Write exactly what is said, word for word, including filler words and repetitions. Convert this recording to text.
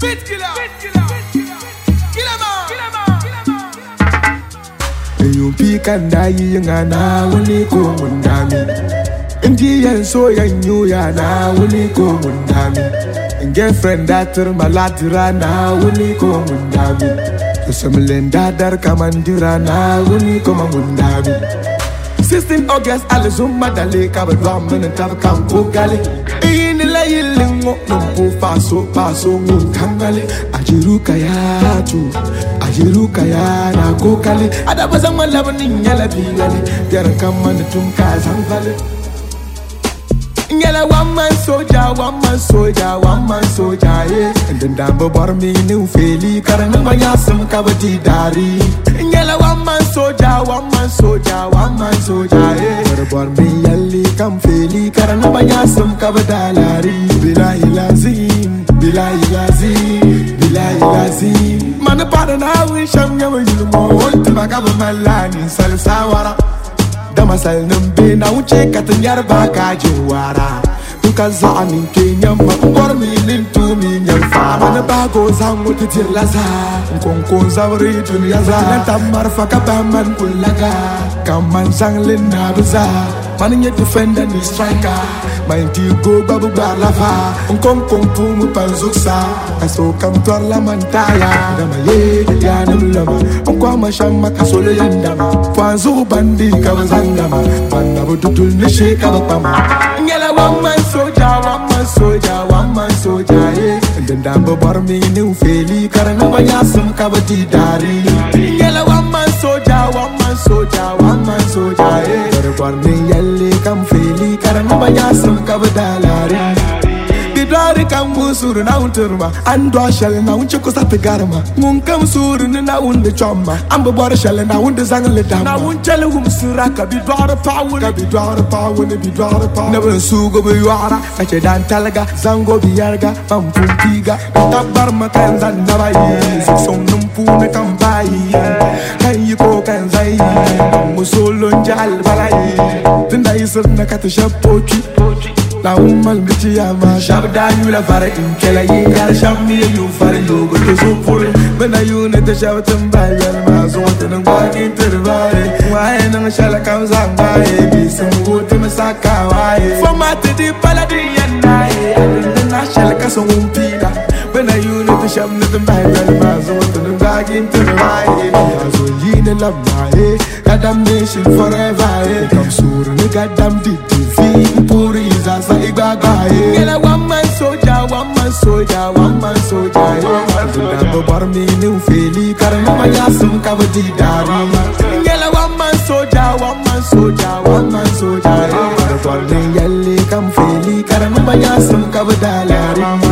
Fit killer. Killer man. You pick and die ngana wuni ko mundami. Indi yan so yan you ya na wuni ko mundami. Girlfriend that maladira na wuni ko mundami. Semlenda dar kamandira na wuni ko mundami. sixteen August alizuma dale kabadwa mena tab kampo gale. In la yilingo numpo faso faso ngangale. Ajiruka ya tu ajiruka ya na kokale. Adabaza malabani nyala bigale. Yara kamana tunka zanvale. Ngala one man soldier, one man soldier, one man soldier, yeah. And then dambo bar me new feli karana mayasam kabati dari. Ngala one man soldier, one man soldier, one man soldier, yeah. Bar me yalli kam feli karana mayasam kabadalari. Bilahi lazim, bilahi lazim, bilahi lazim. Man pada na wisham yamu yulmo. Onti magaba malani salsawara. Damasal numbe na uche katanyar baka juwara. Tuka zani kenyama bormi lintu mi nyalfa. Mana bago zangu titir laza. Nkongkong zawri dunia za. Lanta marfa kabaman kulaga. Kaman zang lina buza. Maninya defender ni striker. Mainti go babu balafa. Nkongkong pumu panzuksa. Kaso kam tuar la mantaya. Dama ye ya namlama. Nkwa mashama kasolo yandama. Fanzu bandi kabazangama. Banda bututul nishe kabapama. Ngela one man soldier, one man soldier, one man soldier, yeah. And then dambo bar me new feli karana mayasam kabati dari. Ngela one man soldier, one man soldier, one man soldier, yeah. Bar me yalle kam feli karana mayasam kabadalari. Didari kam musuru na unturma. Ando shell na unchuko sa pegarma. Ngun kam suru na unde chomma. Ambo bar shell na unde zangle dama. Na unchele umsura kabidwara power. Kabidwara power ne bidwara power. Never sugo biyara. Kache dan talaga zango biyarga. Pampumpiga. Tabar makan zan nabayi. Song numpu ne kambayi. Kan yiko kan zai. Musolo njal balayi. Tinda isur na katusha pochi. La woman biti ya ma shabda you la fare in kela yi kar shammi you fare logo to so pure bena you ne te shabtan bayal ma so tan ngwagi tervare wae nan shala kam zanga e bi sam go te masaka wae format di baladi yanai adin na shala ka so umpila bena you ne te sham ne bayal ma so tan ngwagi tervare so yi ne la mae kadam nation forever e kam sur ne kadam di puri Sa igbaga eh. Ngela one man soldier, one man soldier, one man soldier eh. Dambo bar me new feli karana mayasam kabati dari. Ngela one man soldier, one man soldier, one man soldier eh. Bar me yalle kam feli karana mayasam kabadalari.